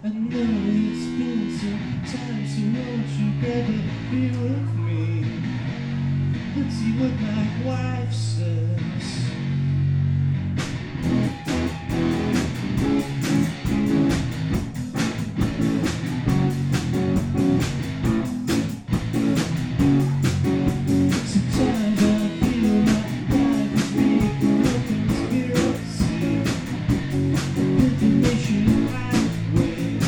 I know it's been some time, so won't you ever be with me? Let's see what my wife says. Sometimes I feel my life is being a conspiracy. Information right ways.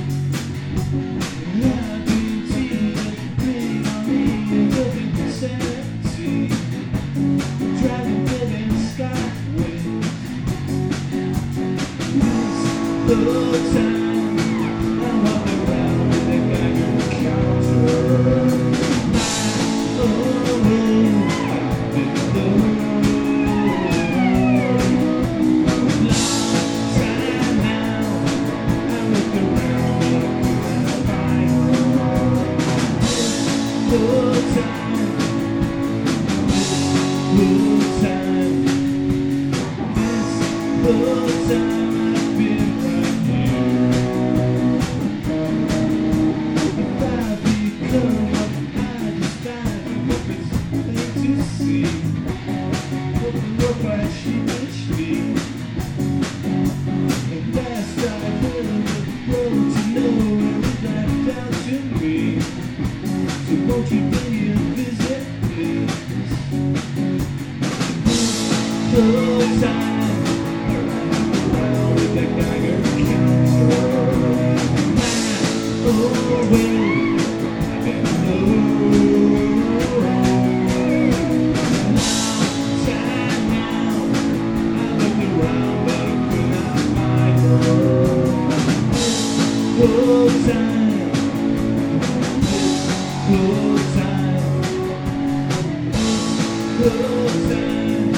I've been teasing, bring on me a loving insanity. Driving dead and skyways. This whole time I walk around with a Geiger counter. My own way, I've been alone. Long time now, I look around but I couldn't find her. This whole time, I've been right here. If I become what I describe, I hope it's plain to see. Hope the Lord right she reached me. And last I heard the road to nowhere is right down to me. So won't you pay a visit, please? Whole time around with that Geiger counter. My own way, I've been alone. Long time now, I looked around but I could not find her. Whole time, whole time, whole time.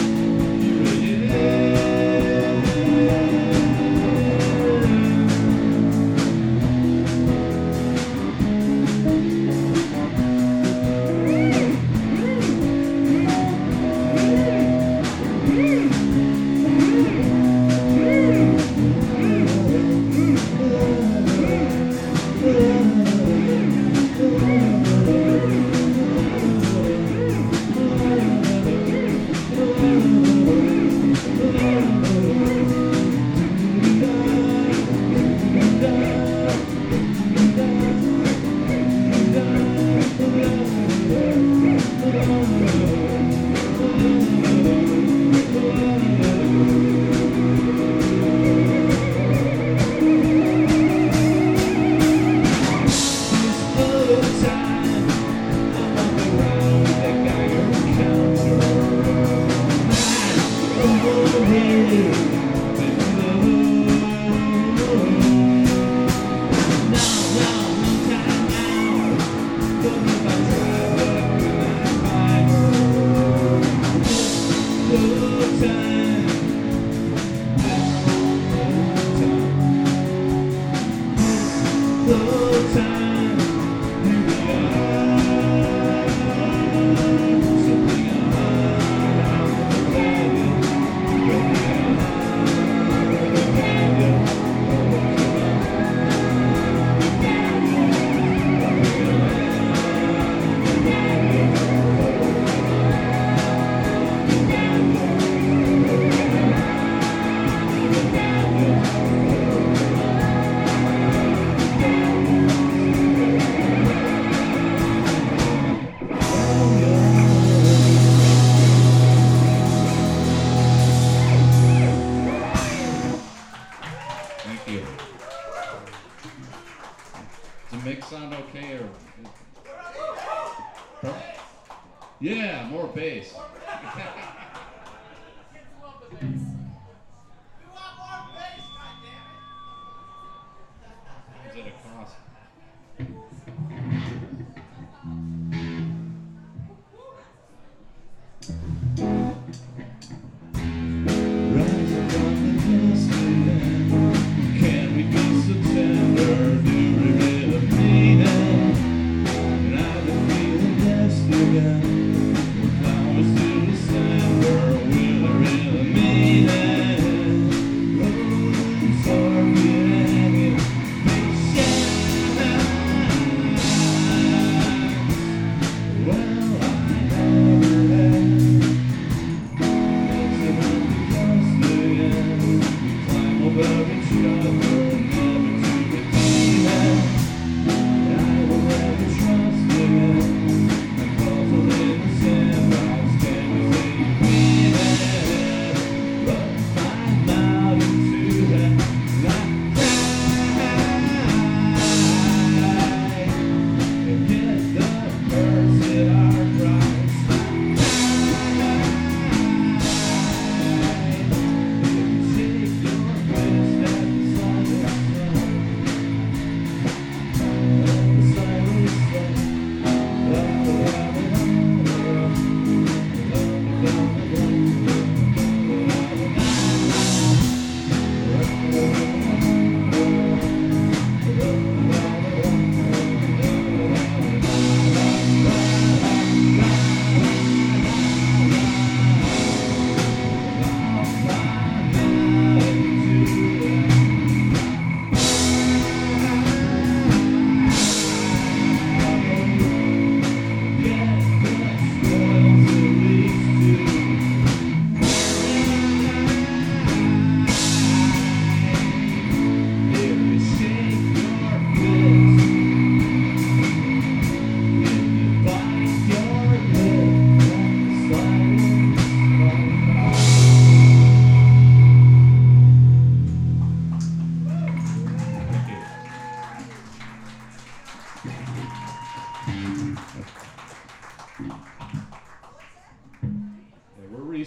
Yeah, more bass. Is it a cost? Can we be so tender? Do we really mean it? And I've been feeling yesterday. Flowers to December, will I really mean it? Roses are hanging,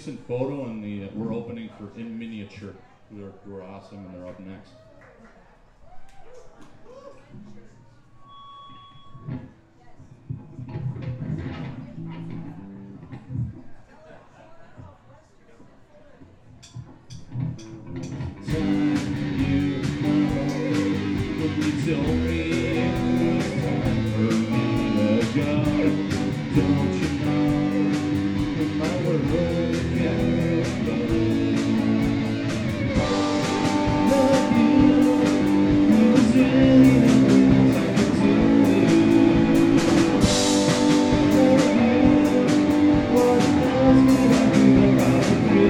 recent photo, and we're opening for In Miniature, who are awesome, and they're up next. Told me it was time for me to go. Don't you know that my world can go? Love you, there's really nothing I can do. Love you, what else could I do about you?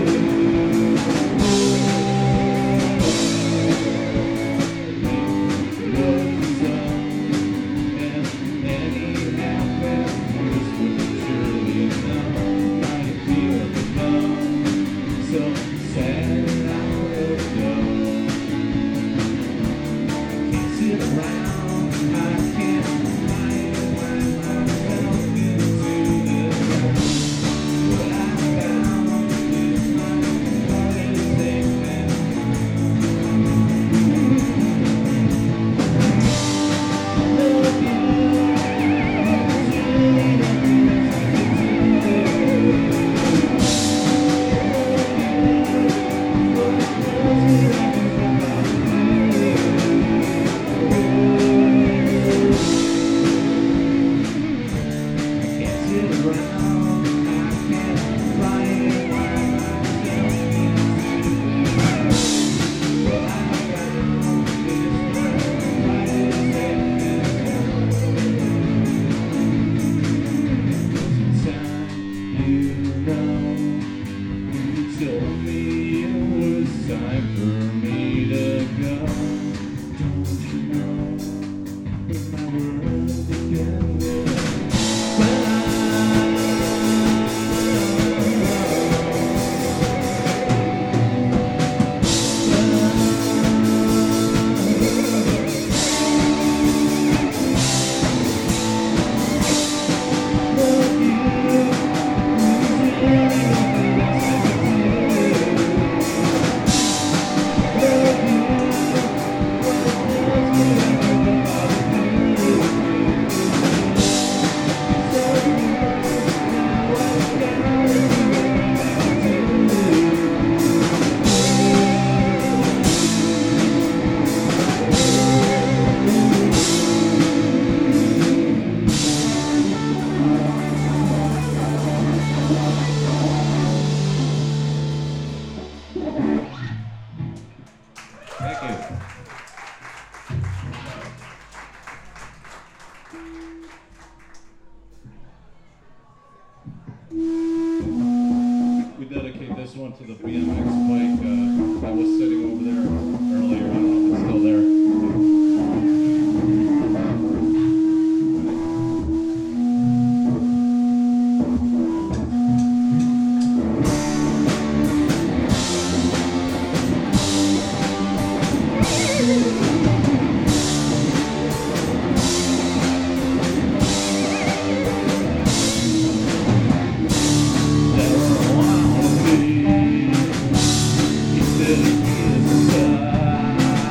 To the BMX bike that was sitting over there earlier. I don't know if it's still there. He said he is a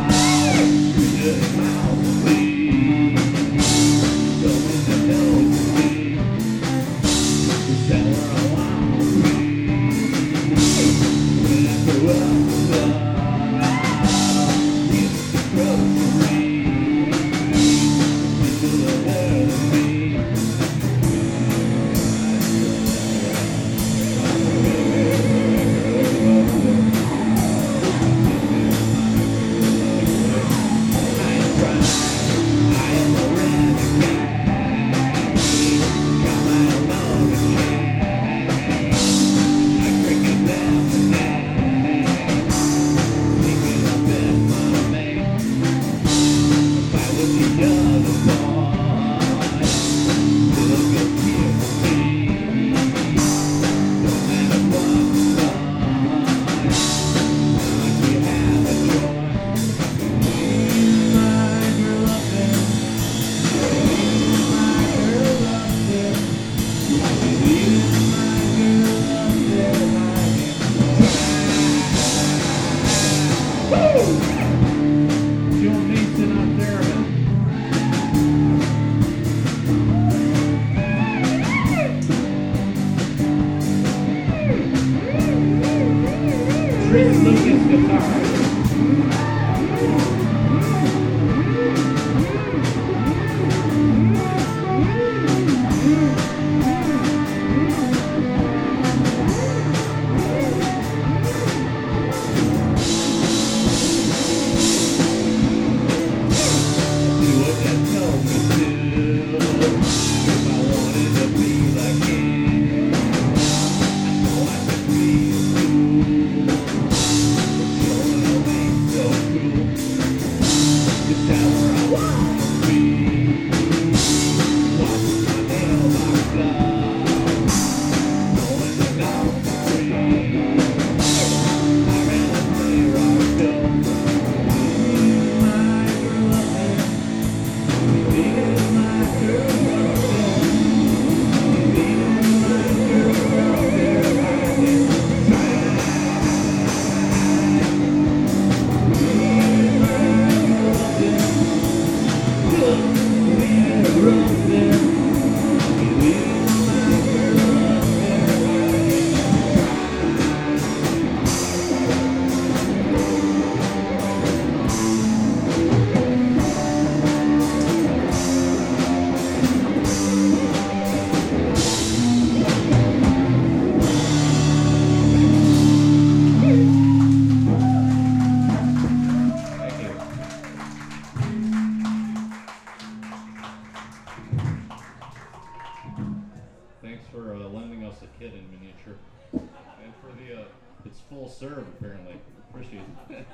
Thanks for lending us a kit in miniature. And for the, it's full serve apparently. Appreciate it.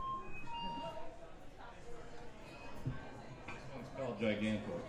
This one's called Gigantor.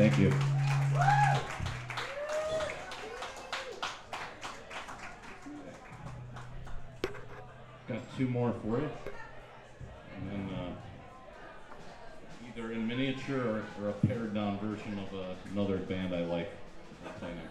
Thank you. Got two more for you. And then either in miniature or a pared down version of another band I like. I'll play next.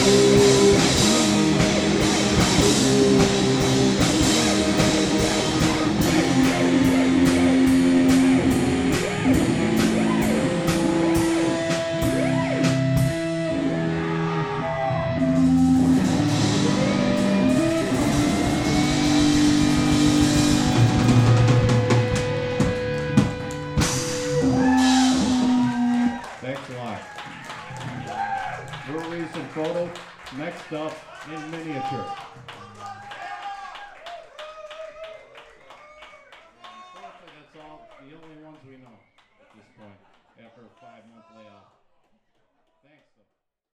Thanks a lot. More recent photo, next up in miniature.